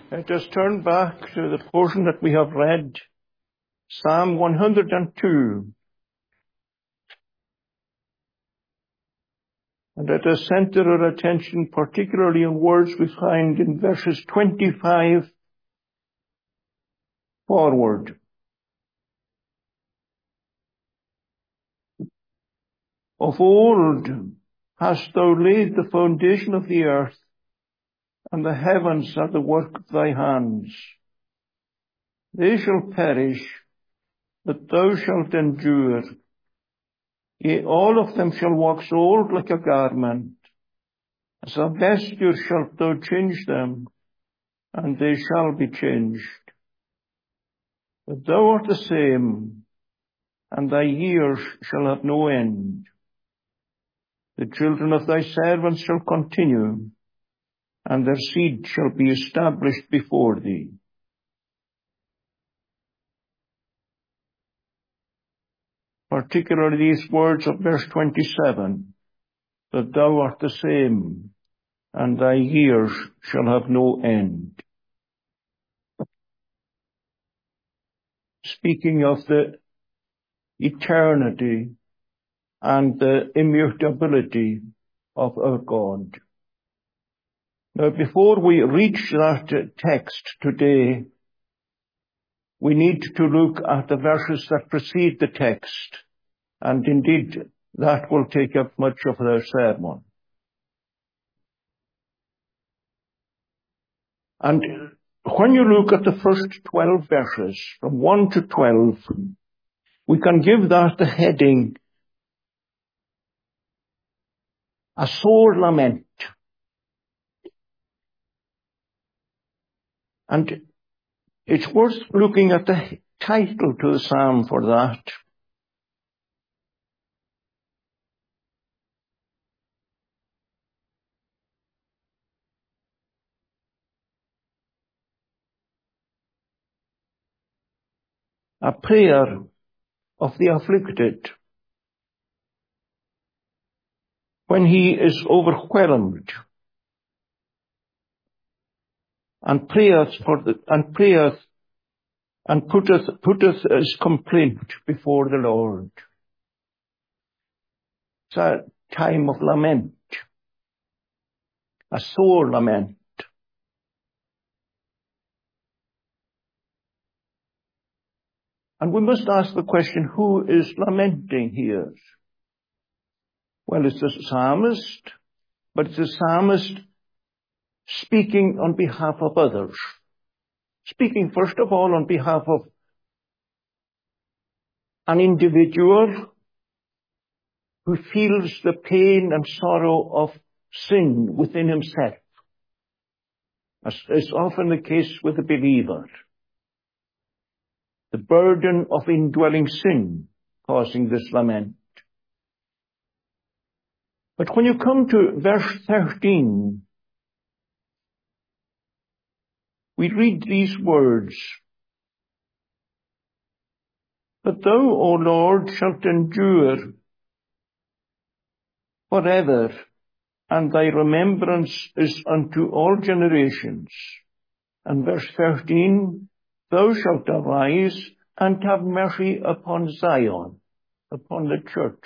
Let us turn back to the portion that we have read, Psalm 102. And let us center our attention particularly on words we find in verses 25 forward. Of old hast thou laid the foundation of the earth, and the heavens are the work of thy hands. They shall perish, but thou shalt endure. Yea, all of them shall wax old like a garment. As a vesture shalt thou change them, and they shall be changed. But thou art the same, and thy years shall have no end. The children of thy servants shall continue, and their seed shall be established before thee. Particularly these words of verse 27, that thou art the same, and thy years shall have no end. Speaking of the eternity and the immutability of our God. Now, before we reach that text today, we need to look at the verses that precede the text, and indeed that will take up much of their sermon. And when you look at the first 12 verses, from 1 to 12, we can give that the heading, A Sore Lament. And it's worth looking at the title to the psalm for that. A prayer of the afflicted when he is overwhelmed, and prayeth and putteth his complaint before the Lord. It's a time of lament, a sore lament. And we must ask the question, who is lamenting here? Well, it's the psalmist, but it's the psalmist speaking on behalf of others. Speaking first of all on behalf of an individual who feels the pain and sorrow of sin within himself, as is often the case with the believer. The burden of indwelling sin causing this lament. But when you come to verse 13, we read these words, But thou, O Lord, shalt endure forever, and thy remembrance is unto all generations. And verse 13, Thou shalt arise and have mercy upon Zion, upon the church.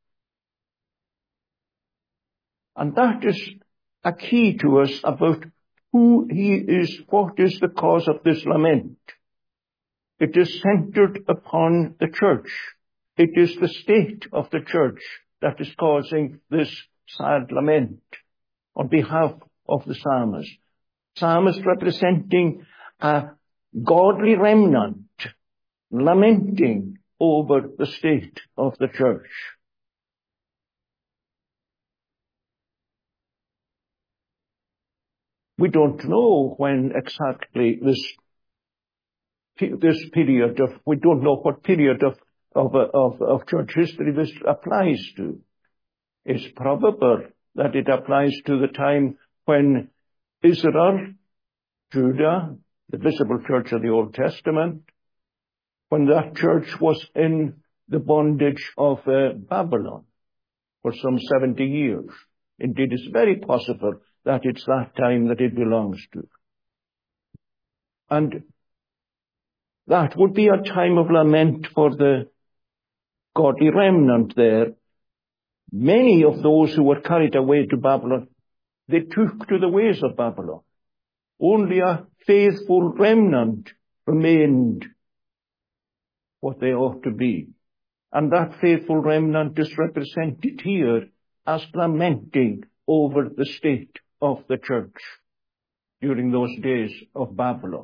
And that is a key to us about who he is, what is the cause of this lament. It is centered upon the church. It is the state of the church that is causing this sad lament on behalf of the psalmist. Psalmist representing a godly remnant, lamenting over the state of the church. We don't know when exactly we don't know what period of church history this applies to. It's probable that it applies to the time when Israel, Judah, the visible church of the Old Testament, when that church was in the bondage of Babylon for some 70 years. Indeed, it's very possible that it's that time that it belongs to. And that would be a time of lament for the godly remnant there. Many of those who were carried away to Babylon, they took to the ways of Babylon. Only a faithful remnant remained what they ought to be. And that faithful remnant is represented here as lamenting over the state of the church during those days of Babylon.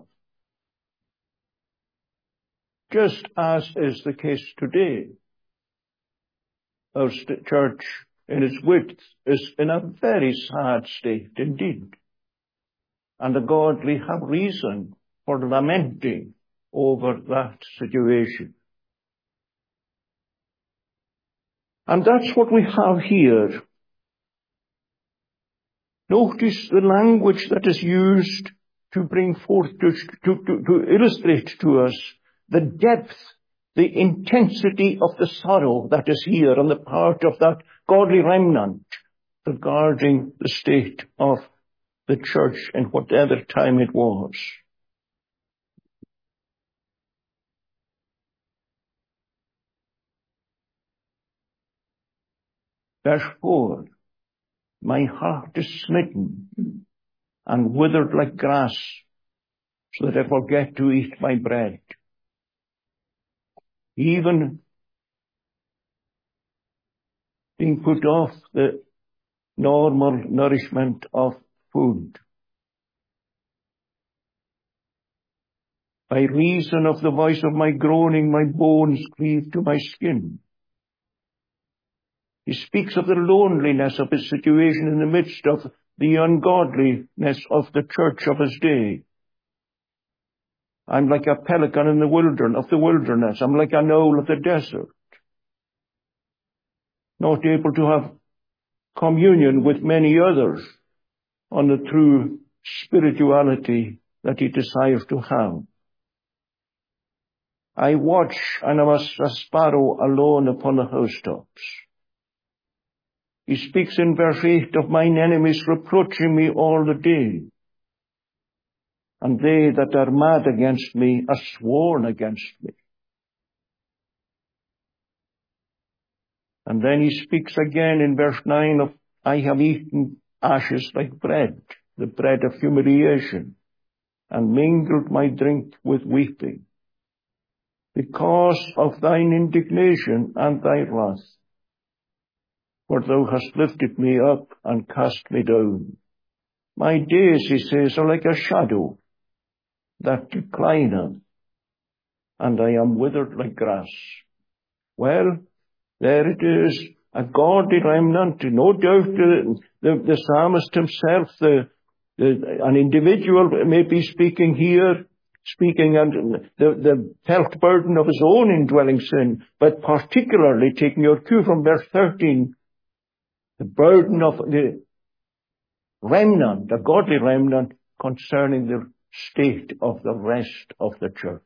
Just as is the case today, our church in its width is in a very sad state indeed. And the godly have reason for lamenting over that situation. And that's what we have here. Notice the language that is used to bring forth, to illustrate to us the depth, the intensity of the sorrow that is here on the part of that godly remnant regarding the state of the church in whatever time it was. Verse 4, my heart is smitten and withered like grass, so that I forget to eat my bread. Even being put off the normal nourishment of food. By reason of the voice of my groaning, my bones cleave to my skin. He speaks of the loneliness of his situation in the midst of the ungodliness of the church of his day. I'm like a pelican in the wilderness. I'm like an owl of the desert. Not able to have communion with many others on the true spirituality that he desires to have. I watch and am as a sparrow alone upon the housetops. He speaks in verse 8 of mine enemies reproaching me all the day. And they that are mad against me are sworn against me. And then he speaks again in verse 9 of, I have eaten ashes like bread, the bread of humiliation, and mingled my drink with weeping, because of thine indignation and thy wrath. For thou hast lifted me up and cast me down. My days, he says, are like a shadow that declineth, and I am withered like grass. Well, there it is, a godly remnant. No doubt the psalmist himself, an individual may be speaking here, speaking under the felt burden of his own indwelling sin, but particularly taking your cue from verse 13, the burden of the remnant, a godly remnant, concerning the state of the rest of the church.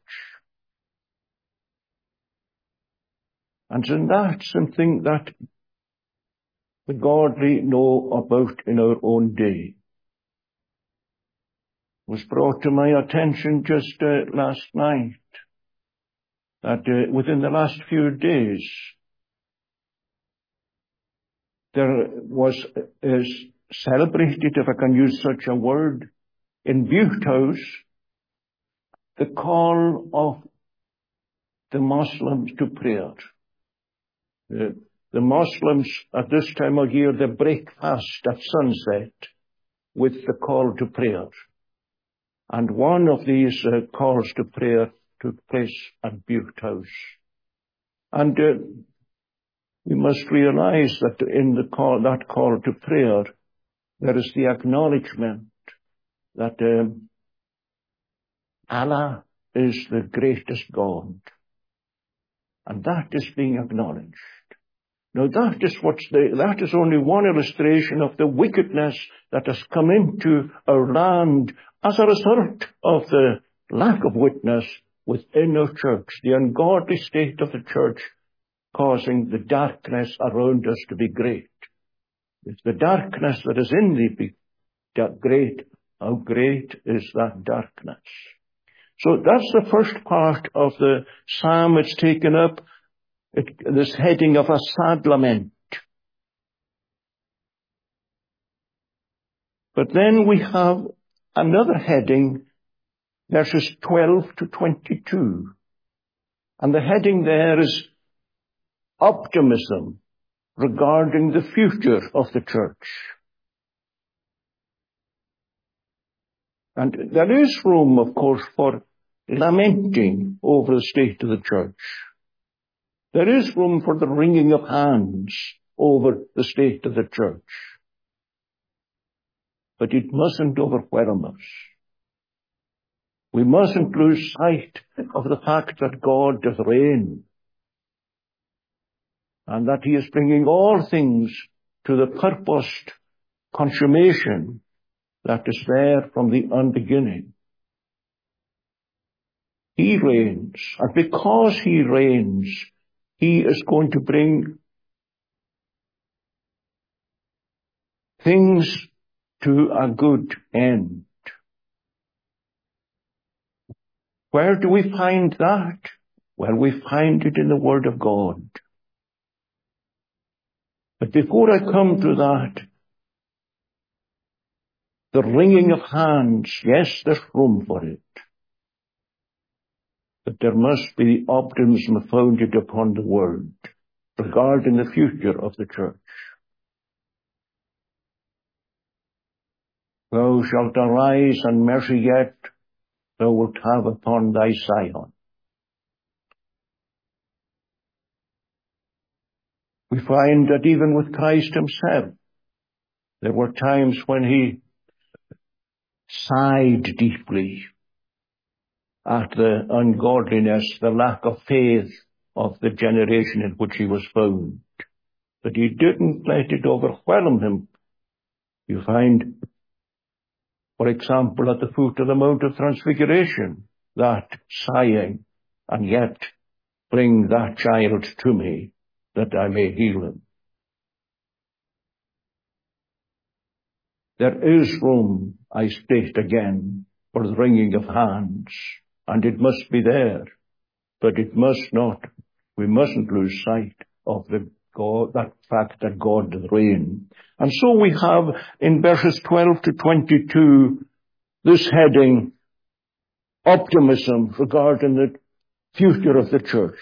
And so that's something that the godly know about in our own day. It was brought to my attention just last night that within the last few days there is celebrated, if I can use such a word, in Bute House, the call of the Muslims to prayer. The Muslims at this time of year, they break fast at sunset with the call to prayer. And one of these calls to prayer took place at Bute House. And we must realize that in that call to prayer, there is the acknowledgement that Allah is the greatest God. And that is being acknowledged. Now that is only one illustration of the wickedness that has come into our land as a result of the lack of witness within our church, the ungodly state of the church causing the darkness around us to be great. If the darkness that is in thee be great, how great is that darkness? So that's the first part of the psalm. It's taken up this heading of a sad lament. But then we have another heading, verses 12 to 22. And the heading there is optimism regarding the future of the church. And there is room, of course, for lamenting over the state of the church. There is room for the wringing of hands over the state of the church. But it mustn't overwhelm us. We mustn't lose sight of the fact that God doth reign, and that he is bringing all things to the purposed consummation that is there from the unbeginning. He reigns, and because he reigns, he is going to bring things to a good end. Where do we find that? Well, we find it in the Word of God. But before I come to that, the wringing of hands, yes, there's room for it. But there must be optimism founded upon the Word regarding the future of the church. Thou shalt arise, and mercy yet thou wilt have upon thy Zion. We find that even with Christ himself, there were times when he sighed deeply at the ungodliness, the lack of faith of the generation in which he was found. But he didn't let it overwhelm him. You find, for example, at the foot of the Mount of Transfiguration, that sighing, and yet bring that child to me, that I may heal him. There is room, I state again, for the wringing of hands, and it must be there, but it must not, we mustn't lose sight of that fact that God doth reign. And so we have in verses 12 to 22 this heading, optimism regarding the future of the church.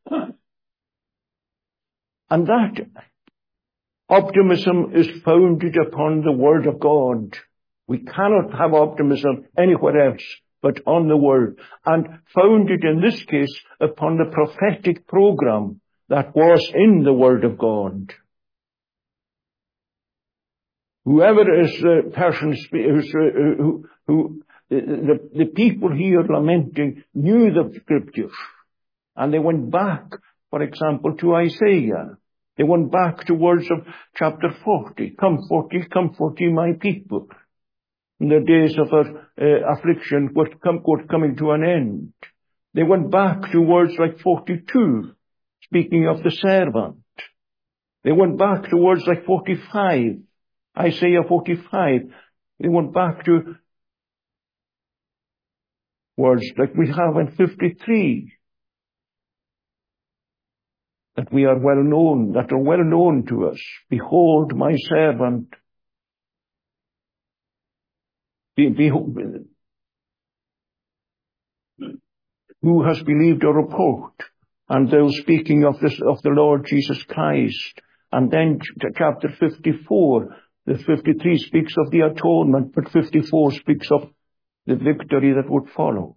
And that optimism is founded upon the Word of God. We cannot have optimism anywhere else but on the Word, and founded in this case upon the prophetic program that was in the Word of God. Whoever is the person the people here lamenting knew the Scriptures, and they went back, for example, to Isaiah. They went back to words of chapter 40. Come 40, my people. In the days of our affliction were coming to an end. They went back to words like 42, speaking of the servant. They went back to words like 45, Isaiah 45. They went back to words like we have in 53. That are well known to us. Behold my servant. Behold, who has believed our report? And those speaking of the Lord Jesus Christ. And then chapter 54, the 53 speaks of the atonement, but 54 speaks of the victory that would follow.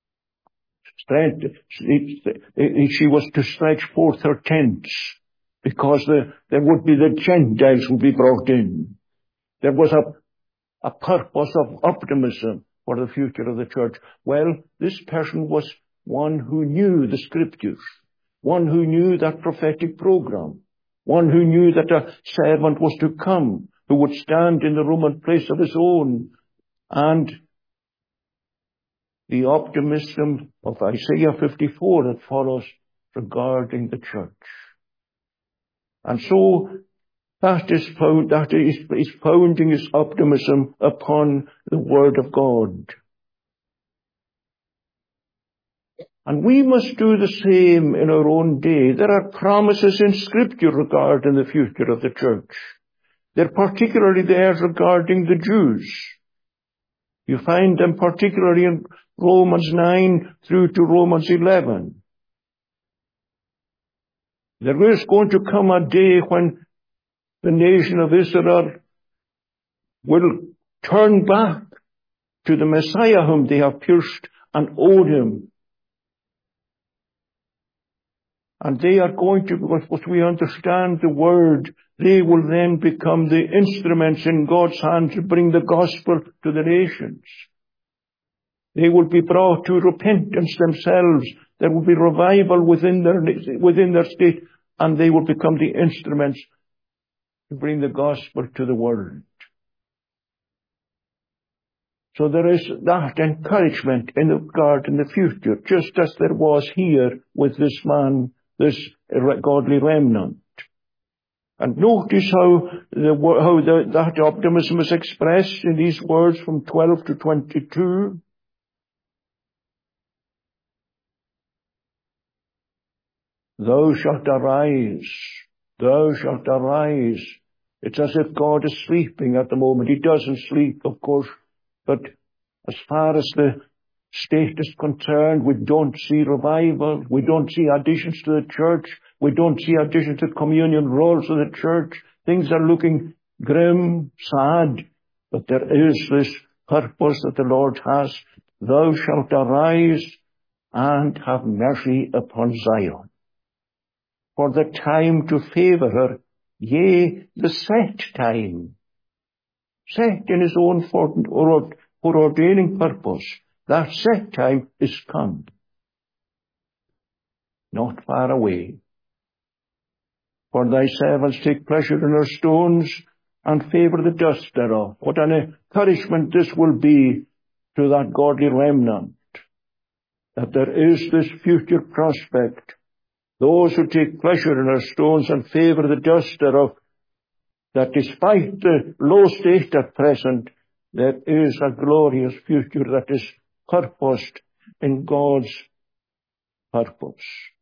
She was to stretch forth her tents, because there would be the Gentiles would be brought in. There was a purpose of optimism for the future of the church. Well, this person was one who knew the Scriptures, one who knew that prophetic program, one who knew that a servant was to come, who would stand in the room and place of his own, and the optimism of Isaiah 54 that follows regarding the church. And so that is founding his optimism upon the Word of God. And we must do the same in our own day. There are promises in Scripture regarding the future of the church. They're particularly there regarding the Jews. You find them particularly in Romans 9 through to Romans 11. There is going to come a day when the nation of Israel will turn back to the Messiah whom they have pierced and owed him. And they are going to, what we understand the word, they will then become the instruments in God's hand to bring the gospel to the nations. They will be brought to repentance themselves. There will be revival within their state, and they will become the instruments to bring the gospel to the world. So there is that encouragement in the future, just as there was here with this man, this godly remnant. And notice how that optimism is expressed in these words from 12 to 22. Thou shalt arise. Thou shalt arise. It's as if God is sleeping at the moment. He doesn't sleep, of course, but as far as the state is concerned, we don't see revival. We don't see additions to the church. We don't see additions to communion rolls of the church. Things are looking grim, sad, but there is this purpose that the Lord has. Thou shalt arise and have mercy upon Zion. For the time to favour her, yea, the set time, set in his own foreordaining purpose, that set time is come, not far away. For thy servants take pleasure in her stones, and favour the dust thereof. What an encouragement this will be to that godly remnant, that there is this future prospect. Those who take pleasure in her stones and favour the dust thereof, that despite the low state at present, there is a glorious future that is purposed in God's purpose.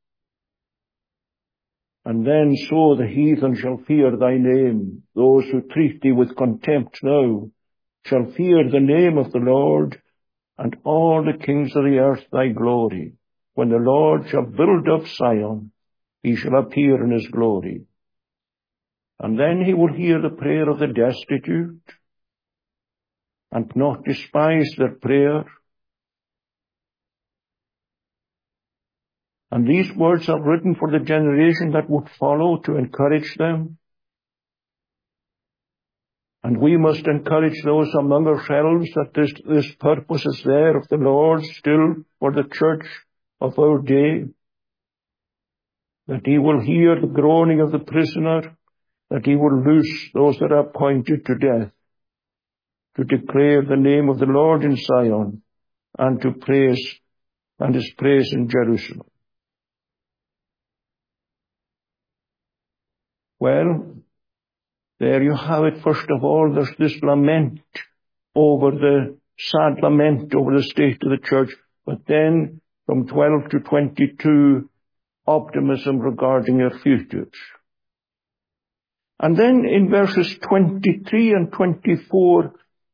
And then so the heathen shall fear thy name. Those who treat thee with contempt now shall fear the name of the Lord, and all the kings of the earth thy glory. When the Lord shall build up Zion, he shall appear in his glory. And then he will hear the prayer of the destitute, and not despise their prayer. And these words are written for the generation that would follow to encourage them. And we must encourage those among ourselves that this purpose is there of the Lord still for the church of our day. That he will hear the groaning of the prisoner, that he will loose those that are appointed to death, to declare the name of the Lord in Zion, and to praise and his praise in Jerusalem. Well, there you have it. First of all, there's this lament over the sad lament over the state of the church. But then from 12 to 22, optimism regarding her futures. And then in verses 23 and 24,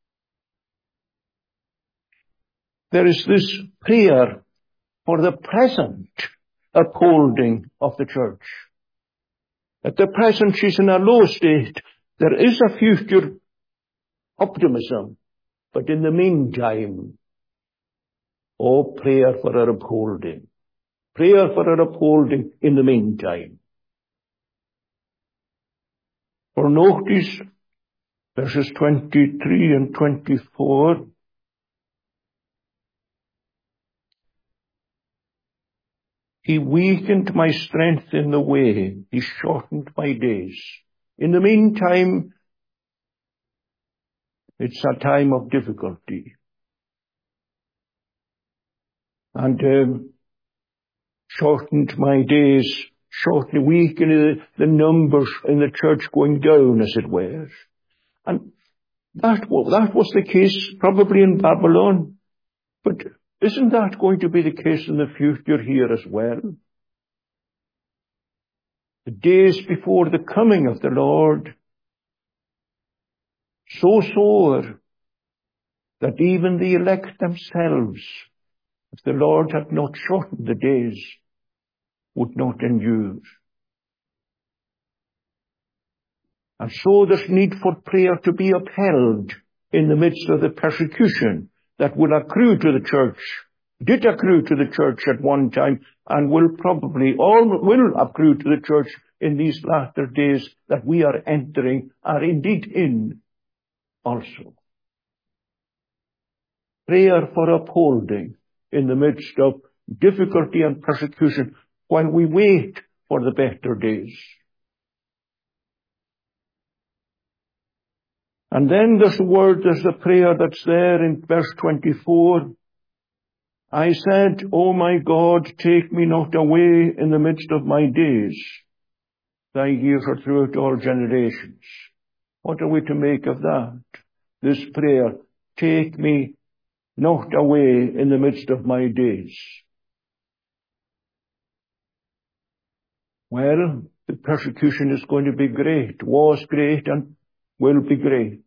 there is this prayer for the present upholding of the church. At the present, she's in a low state. There is a future optimism. But in the meantime, prayer for her upholding. Prayer for her upholding in the meantime. For notice, verses 23 and 24, he weakened my strength in the way. He shortened my days. In the meantime, it's a time of difficulty. And shortened my days, weakened the numbers in the church going down, as it were. And that was the case probably in Babylon. But Isn't that going to be the case in the future here as well? The days before the coming of the Lord, so sore that even the elect themselves, if the Lord had not shortened the days, would not endure. And so there's need for prayer to be upheld in the midst of the persecution that will accrue to the church, did accrue to the church at one time, and will accrue to the church in these latter days that we are entering, are indeed in also. Prayer for upholding in the midst of difficulty and persecution while we wait for the better days. And then there's the prayer that's there in verse 24. I said, O my God, take me not away in the midst of my days. Thy years are throughout all generations. What are we to make of that? This prayer, take me not away in the midst of my days. Well, the persecution is going to be great, was great, and will be great.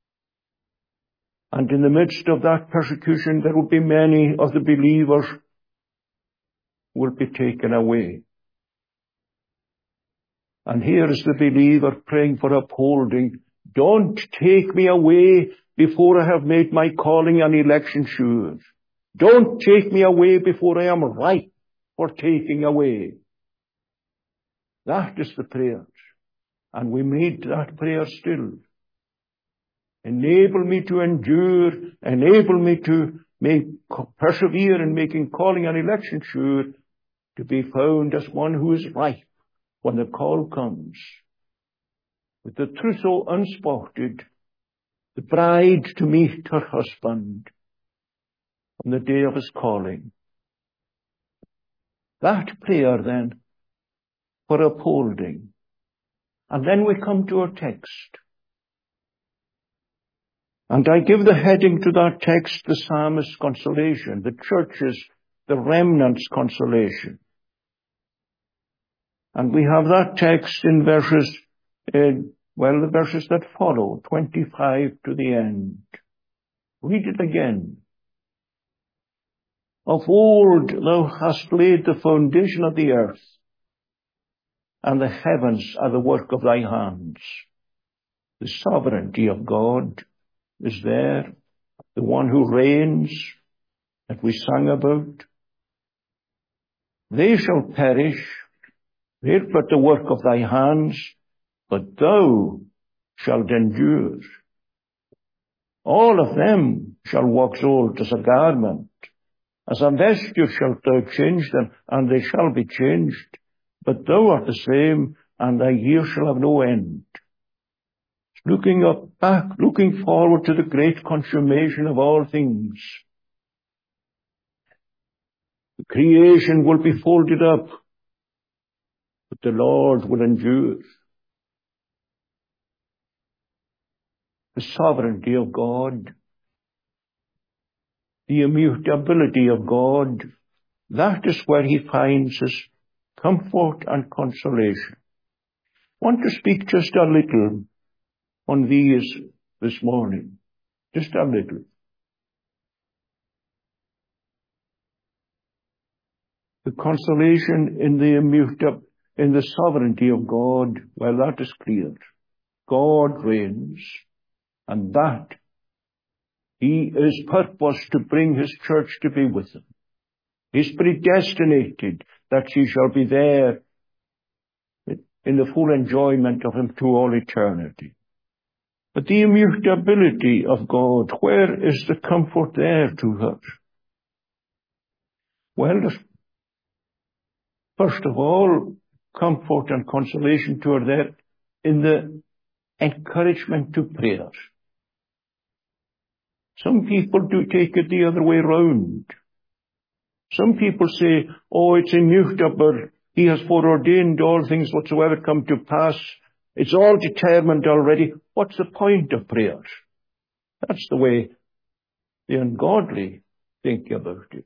And in the midst of that persecution, there will be many of the believers who will be taken away. And here is the believer praying for upholding. Don't take me away before I have made my calling and election sure. Don't take me away before I am ripe for taking away. That is the prayer. And we need that prayer still. Enable me to endure, enable me to persevere in making calling and election sure, to be found as one who is ripe when the call comes. With the trousseau unspotted, the bride to meet her husband on the day of his calling. That prayer then for upholding. And then we come to our text. And I give the heading to that text, the psalmist's consolation, the church's, the remnant's consolation. And we have that text in the verses that follow, 25 to the end. Read it again. Of old thou hast laid the foundation of the earth, and the heavens are the work of thy hands. The sovereignty of God is there, the one who reigns, that we sang about. They shall perish, they're but the work of thy hands, but thou shalt endure. All of them shall wax old as a garment. As a vesture shalt thou change them, and they shall be changed. But thou art the same, and thy years shall have no end. Looking forward to the great consummation of all things. The creation will be folded up, but the Lord will endure. The sovereignty of God, the immutability of God, that is where he finds his comfort and consolation. I want to speak just a little on these this morning. Just a little. The consolation in the sovereignty of God, well, that is clear. God reigns, and that he is purposed to bring his church to be with him. He's predestinated that she shall be there in the full enjoyment of him to all eternity. But the immutability of God, where is the comfort there to her? Well, first of all, comfort and consolation to her there in the encouragement to prayer. Some people do take it the other way round. Some people say, oh, it's immutable. He has foreordained all things whatsoever come to pass. It's all determined already. What's the point of prayer? That's the way the ungodly think about it.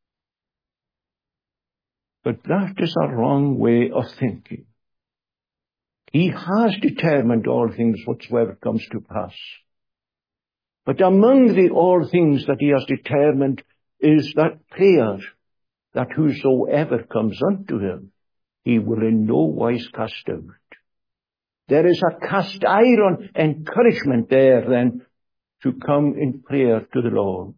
But that is a wrong way of thinking. He has determined all things whatsoever comes to pass. But among the all things that he has determined is that prayer, that whosoever comes unto him, he will in no wise cast out. There is a cast iron encouragement there then to come in prayer to the Lord.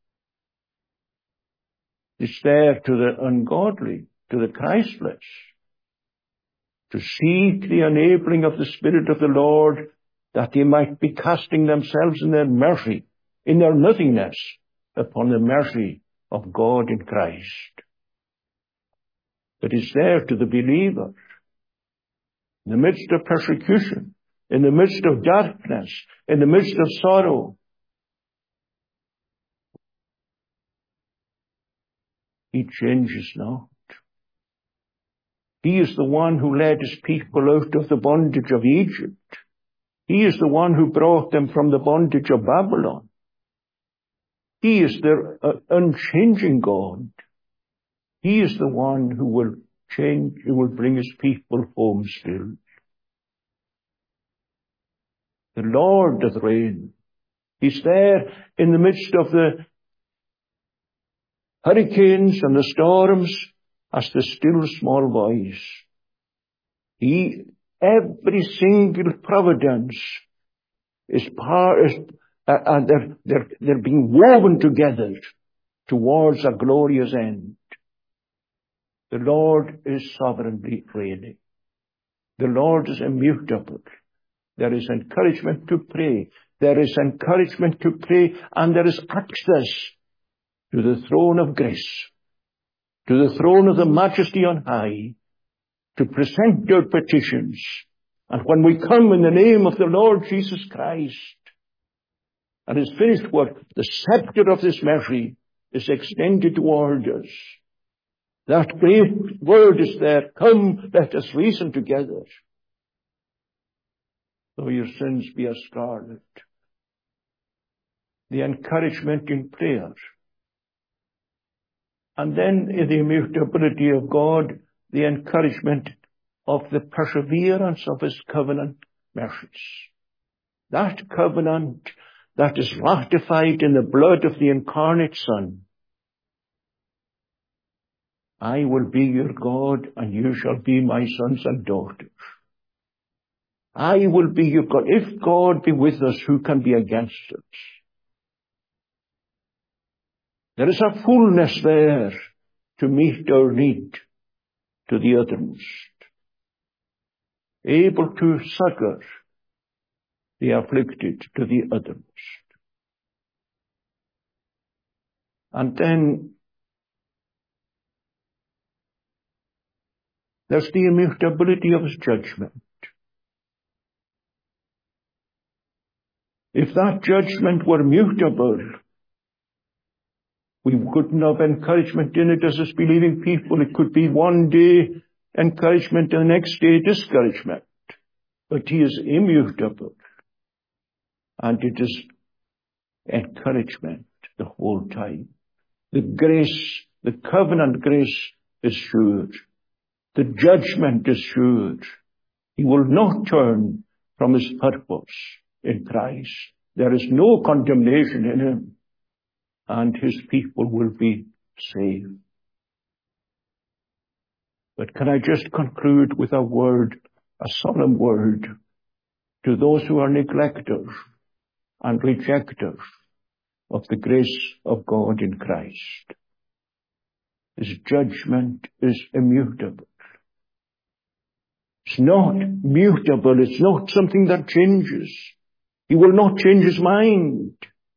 It's there to the ungodly, to the Christless, to seek the enabling of the Spirit of the Lord, that they might be casting themselves in their mercy, in their nothingness, upon the mercy of God in Christ. It is there to the believer, in the midst of persecution, in the midst of darkness, in the midst of sorrow. He changes not. He is the one who led his people out of the bondage of Egypt. He is the one who brought them from the bondage of Babylon. He is their unchanging God. He is the one who will change, who will bring his people home still. The Lord doth reign. He's there in the midst of the hurricanes and the storms as the still small voice. Every single providence is they're being woven together towards a glorious end. The Lord is sovereignly reigning. The Lord is immutable. There is encouragement to pray. There is encouragement to pray, and there is access to the throne of grace, to the throne of the Majesty on high, to present your petitions. And when we come in the name of the Lord Jesus Christ and his finished work, the scepter of this mercy is extended toward us. That great word is there, come, let us reason together. Though your sins be as scarlet. The encouragement in prayer. And then in the immutability of God, the encouragement of the perseverance of his covenant mercies. That covenant that is ratified in the blood of the incarnate Son. I will be your God, and you shall be my sons and daughters. I will be your God. If God be with us, who can be against us? There is a fullness there to meet our need to the uttermost. Able to succor the afflicted to the uttermost. And then there's the immutability of his judgment. If that judgment were mutable, we couldn't have encouragement in it as us believing people. It could be one day encouragement and the next day discouragement. But he is immutable. And it is encouragement the whole time. The grace, the covenant grace is sure. The judgment is sure. He will not turn from his purpose in Christ. There is no condemnation in him. And his people will be saved. But can I just conclude with a word, a solemn word, to those who are neglectors and rejectors of the grace of God in Christ. His judgment is immutable. It's not mutable. It's not something that changes. He will not change his mind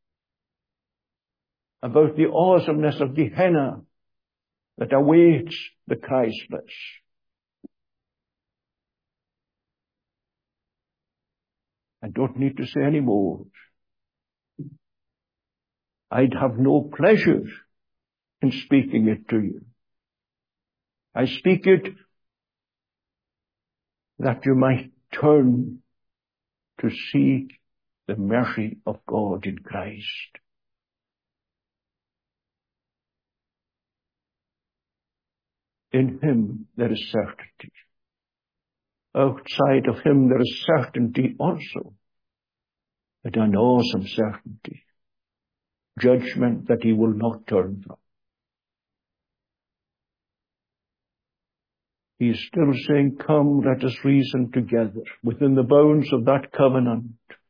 about the awesomeness of Gehenna that awaits the Christless. I don't need to say any more. I'd have no pleasure in speaking it to you. I speak it that you might turn to seek the mercy of God in Christ. In him there is certainty. Outside of him there is certainty also, but an awesome certainty. Judgment that he will not turn from. He is still saying, come, let us reason together within the bounds of that covenant.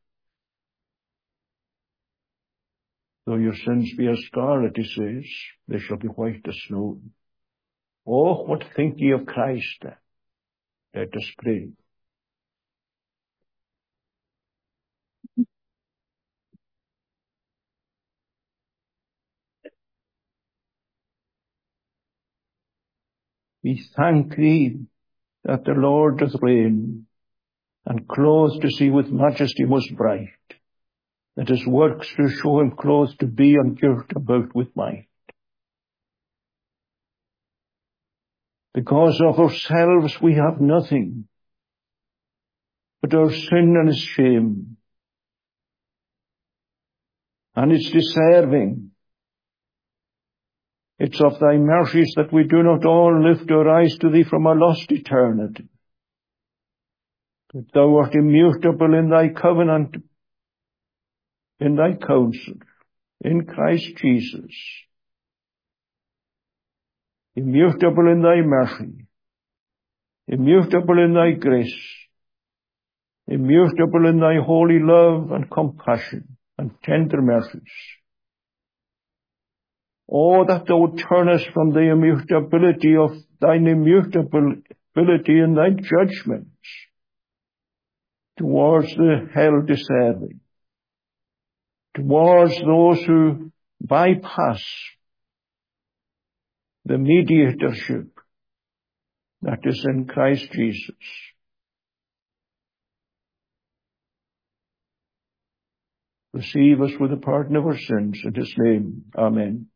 Though your sins be as scarlet, he says, they shall be white as snow. Oh, what think ye of Christ then? Let us pray. We thank thee that the Lord doth reign, and clothed us he with majesty most bright, that his works do show him clothed to be and girt about with might. Because of ourselves we have nothing, but our sin and his shame, and it's deserving. It's of thy mercies that we do not all lift our eyes to thee from a lost eternity. But thou art immutable in thy covenant, in thy counsel, in Christ Jesus. Immutable in thy mercy, immutable in thy grace, immutable in thy holy love and compassion and tender mercies. Oh, that thou turnest from the immutability of thine immutability in thy judgments towards the hell-deserving, towards those who bypass the mediatorship that is in Christ Jesus. Receive us with the pardon of our sins. In his name, amen.